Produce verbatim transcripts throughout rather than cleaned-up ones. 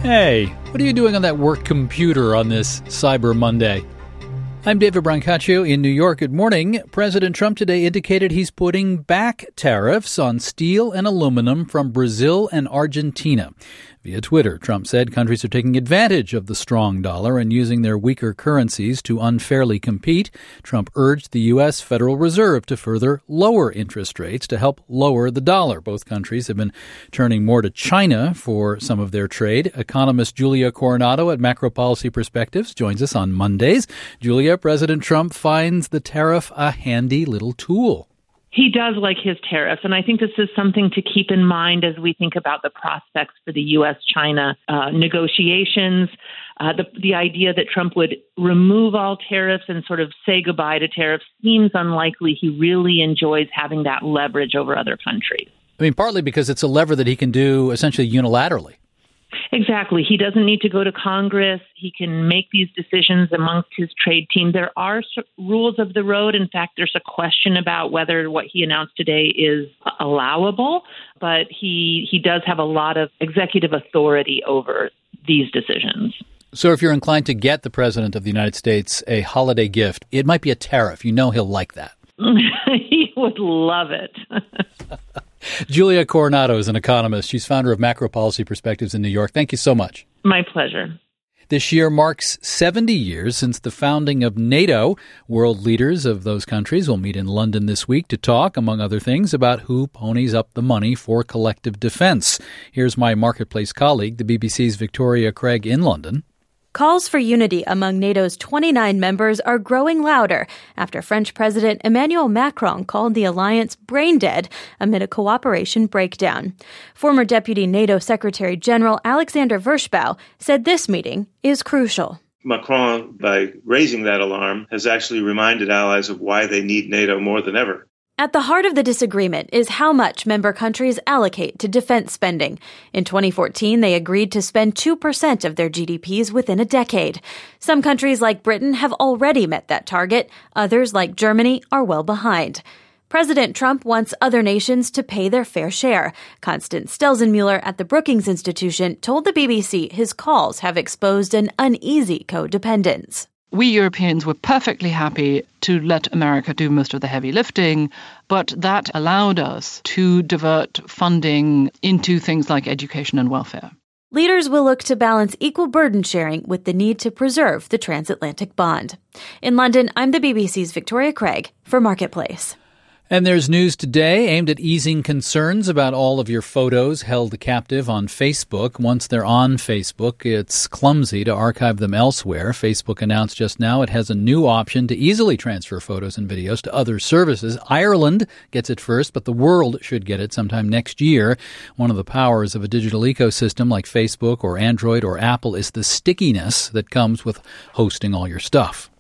Hey, what are you doing on that work computer on this Cyber Monday? I'm David Brancaccio in New York. Good morning. President Trump today indicated he's putting back tariffs on steel and aluminum from Brazil and Argentina. Via Twitter, Trump said countries are taking advantage of the strong dollar and using their weaker currencies to unfairly compete. Trump urged the U S. Federal Reserve to further lower interest rates to help lower the dollar. Both countries have been turning more to China for some of their trade. Economist Julia Coronado at Macro Policy Perspectives joins us on Mondays. Julia, President Trump finds the tariff a handy little tool. He does like his tariffs, and I think this is something to keep in mind as we think about the prospects for the U S China uh, negotiations. Uh, the, the idea that Trump would remove all tariffs and sort of say goodbye to tariffs seems unlikely. He really enjoys having that leverage over other countries. I mean, partly because it's a lever that he can do essentially unilaterally. Exactly. He doesn't need to go to Congress. He can make these decisions amongst his trade team. There are rules of the road. In fact, there's a question about whether what he announced today is allowable, but he he does have a lot of executive authority over these decisions. So if you're inclined to get the President of the United States a holiday gift, it might be a tariff. You know he'll like that. He would love it. Julia Coronado is an economist. She's founder of Macro Policy Perspectives in New York. Thank you so much. My pleasure. This year marks seventy years since the founding of NATO. World leaders of those countries will meet in London this week to talk, among other things, about who ponies up the money for collective defense. Here's my Marketplace colleague, the B B C's Victoria Craig in London. Calls for unity among NATO's twenty-nine members are growing louder after French President Emmanuel Macron called the alliance brain dead amid a cooperation breakdown. Former Deputy NATO Secretary General Alexander Vershbow said this meeting is crucial. Macron, by raising that alarm, has actually reminded allies of why they need NATO more than ever. At the heart of the disagreement is how much member countries allocate to defense spending. In twenty fourteen, they agreed to spend two percent of their G D Ps within a decade. Some countries like Britain have already met that target. Others, like Germany, are well behind. President Trump wants other nations to pay their fair share. Constance Stelzenmuller at the Brookings Institution told the B B C his calls have exposed an uneasy codependence. We Europeans were perfectly happy to let America do most of the heavy lifting, but that allowed us to divert funding into things like education and welfare. Leaders will look to balance equal burden sharing with the need to preserve the transatlantic bond. In London, I'm the B B C's Victoria Craig for Marketplace. And there's news today aimed at easing concerns about all of your photos held captive on Facebook. Once they're on Facebook, it's clumsy to archive them elsewhere. Facebook announced just now it has a new option to easily transfer photos and videos to other services. Ireland gets it first, but the world should get it sometime next year. One of the powers of a digital ecosystem like Facebook or Android or Apple is the stickiness that comes with hosting all your stuff.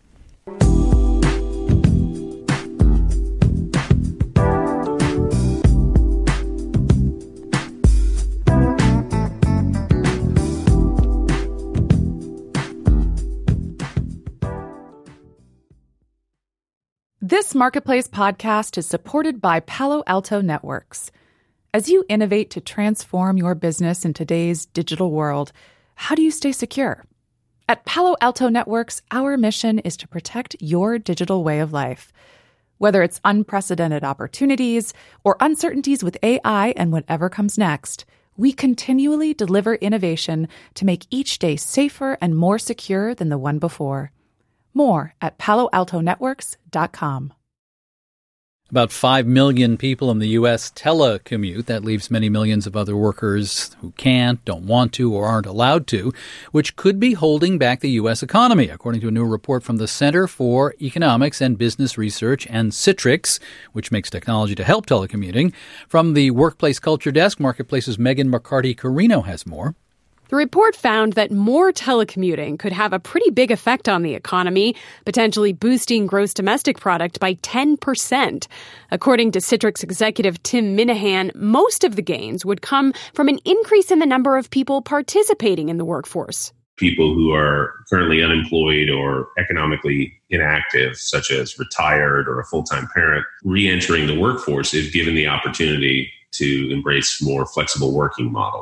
This Marketplace podcast is supported by Palo Alto Networks. As you innovate to transform your business in today's digital world, how do you stay secure? At Palo Alto Networks, our mission is to protect your digital way of life. Whether it's unprecedented opportunities or uncertainties with A I and whatever comes next, we continually deliver innovation to make each day safer and more secure than the one before. More at palo alto networks dot com. About five million people in the U S telecommute. That leaves many millions of other workers who can't, don't want to, or aren't allowed to, which could be holding back the U S economy, according to a new report from the Center for Economics and Business Research and Citrix, which makes technology to help telecommuting. From the Workplace Culture Desk, Marketplace's Megan McCarty-Carino has more. The report found that more telecommuting could have a pretty big effect on the economy, potentially boosting gross domestic product by ten percent. According to Citrix executive Tim Minahan, most of the gains would come from an increase in the number of people participating in the workforce. People who are currently unemployed or economically inactive, such as retired or a full-time parent, re-entering the workforce if given the opportunity to embrace more flexible working models.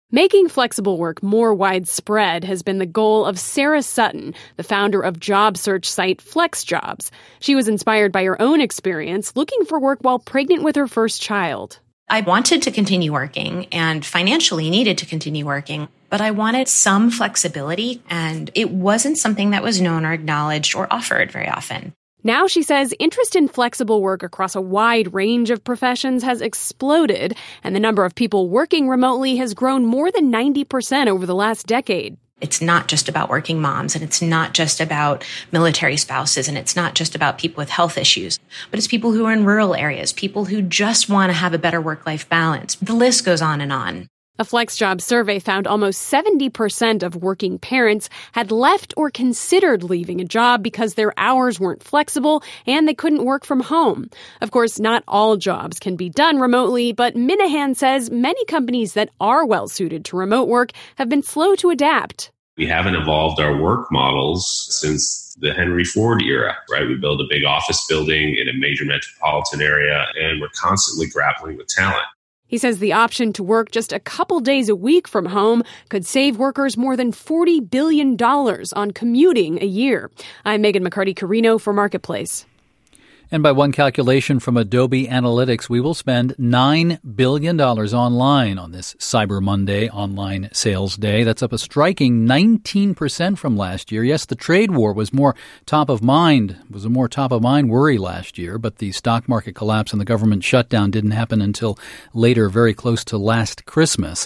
Making flexible work more widespread has been the goal of Sarah Sutton, the founder of job search site FlexJobs. She was inspired by her own experience looking for work while pregnant with her first child. I wanted to continue working and financially needed to continue working, but I wanted some flexibility, and it wasn't something that was known or acknowledged or offered very often. Now, she says, interest in flexible work across a wide range of professions has exploded, and the number of people working remotely has grown more than ninety percent over the last decade. It's not just about working moms, and it's not just about military spouses, and it's not just about people with health issues, but it's people who are in rural areas, people who just want to have a better work-life balance. The list goes on and on. A FlexJobs survey found almost seventy percent of working parents had left or considered leaving a job because their hours weren't flexible and they couldn't work from home. Of course, not all jobs can be done remotely, but Minahan says many companies that are well-suited to remote work have been slow to adapt. We haven't evolved our work models since the Henry Ford era, right? We build a big office building in a major metropolitan area, and we're constantly grappling with talent. He says the option to work just a couple days a week from home could save workers more than forty billion dollars on commuting a year. I'm Megan McCarty-Carino for Marketplace. And by one calculation from Adobe Analytics, we will spend nine billion dollars online on this Cyber Monday online sales day. That's up a striking nineteen percent from last year. Yes, the trade war was more top of mind, was a more top of mind worry last year, but the stock market collapse and the government shutdown didn't happen until later, very close to last Christmas.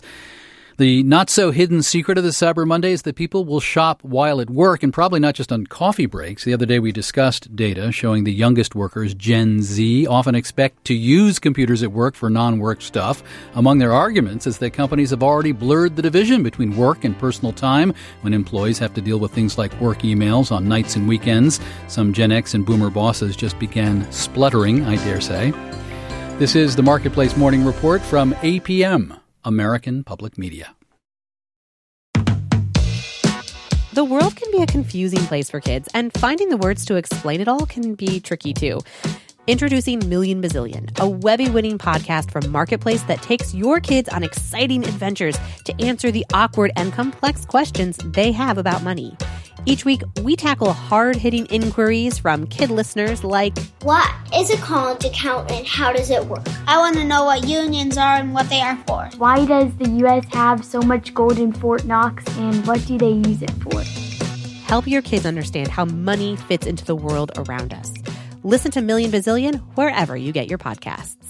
The not-so-hidden secret of the Cyber Monday is that people will shop while at work, and probably not just on coffee breaks. The other day we discussed data showing the youngest workers, Gen Z, often expect to use computers at work for non-work stuff. Among their arguments is that companies have already blurred the division between work and personal time when employees have to deal with things like work emails on nights and weekends. Some Gen X and Boomer bosses just began spluttering, I dare say. This is the Marketplace Morning Report from A P M. American Public Media. The world can be a confusing place for kids, and finding the words to explain it all can be tricky too. Introducing Million Bazillion, a Webby-winning podcast from Marketplace that takes your kids on exciting adventures to answer the awkward and complex questions they have about money. Each week, we tackle hard-hitting inquiries from kid listeners like, what is a college account and how does it work? I want to know what unions are and what they are for. Why does the U S have so much gold in Fort Knox and what do they use it for? Help your kids understand how money fits into the world around us. Listen to Million Bazillion wherever you get your podcasts.